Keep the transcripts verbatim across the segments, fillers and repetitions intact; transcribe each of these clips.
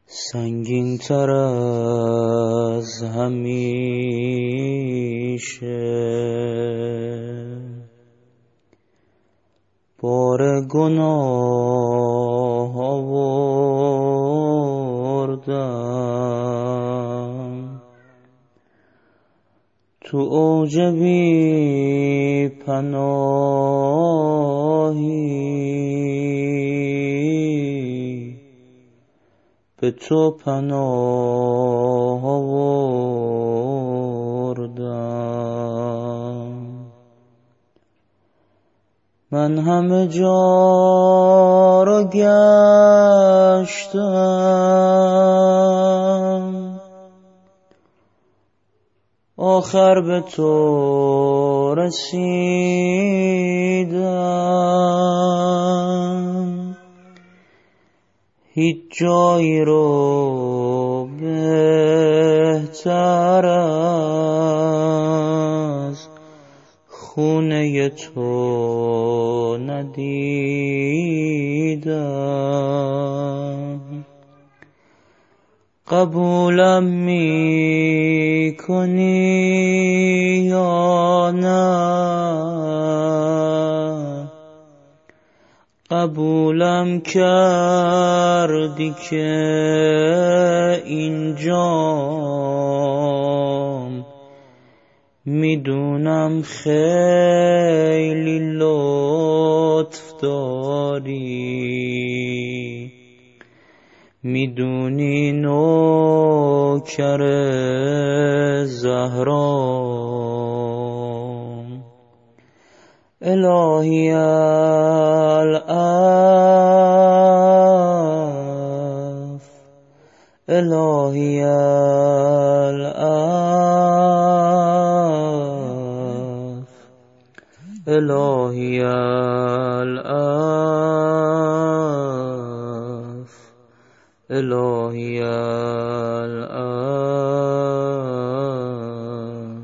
سنگین تر از همیشه بار گناه آوردم، تو اوج بی پناهی به تو پناه آوردم. من همه جا را گشتم، آخر به تو رسیدم. هیچ جایی رو بهتر از خونه تو ندیدم. قبولم میکنی یا نه؟ قبولم کردی که اینجام، میدونم خیلی لطف داری، میدونی نوکر زهرام. الهی العف، الهی العف، الهی العف، الهی العف.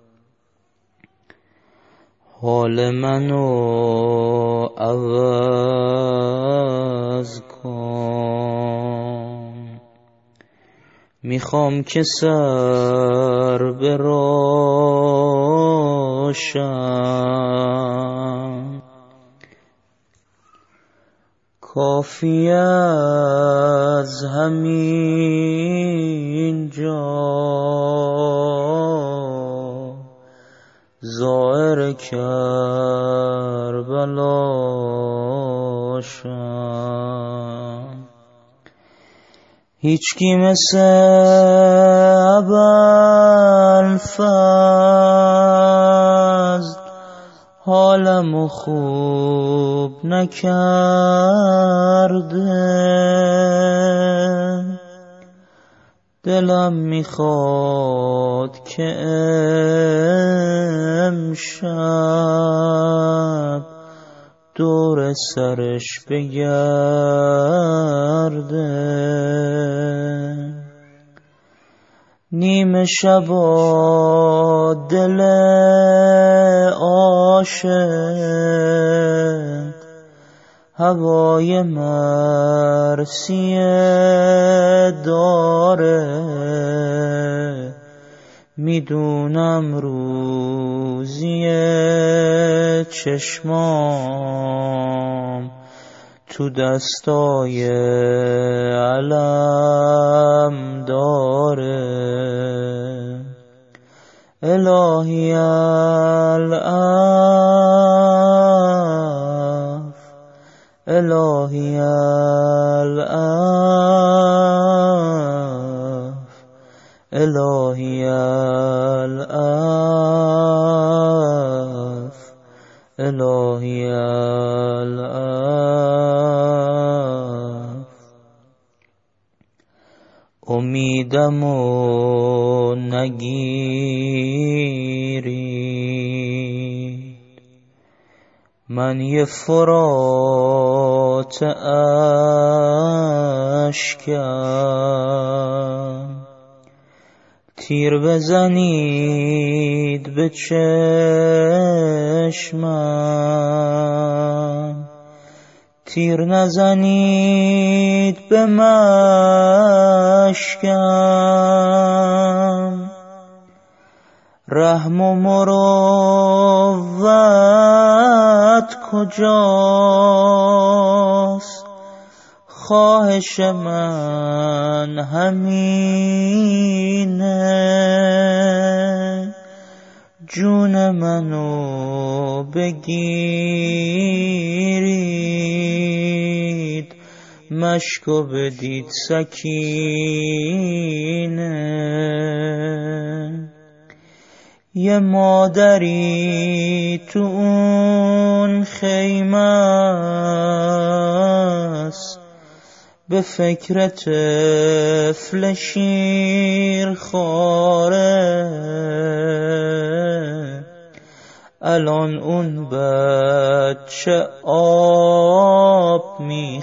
حال منو عوض کن، میخوام که سر براشم. کافی از همین جا زائر کربلاشم. هیچکی مثل ابوالفضل حالمو خوب نکرده. دلم میخواد که امشب دور سرش بگرده. نیمه شبا دل عاشق هوای مرثیه داره. میدونم روزیه چشمام تو دستای علم داره. الهی العف، الهی العف، الهی العف، الهی العف. امیدمو نگیری، من یه فرات اشکم. تیر بزنید به چشمم، تیر نزنید به مشکم، رحم و مروت کجاست؟ خواهش من همینه، جون منو بگیرید، مشکو بدید سکینه. یه مادری تو اون خیمه است، به فکر طفل شیر خواره، الان اون بچه آب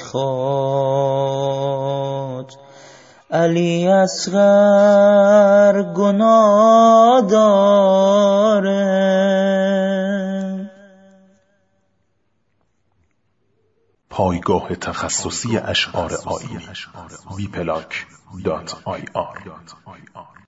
میخواد. علی اصغر گناه داره. پایگاه تخصصی اشعار آیینی وی پلاک دات آی آر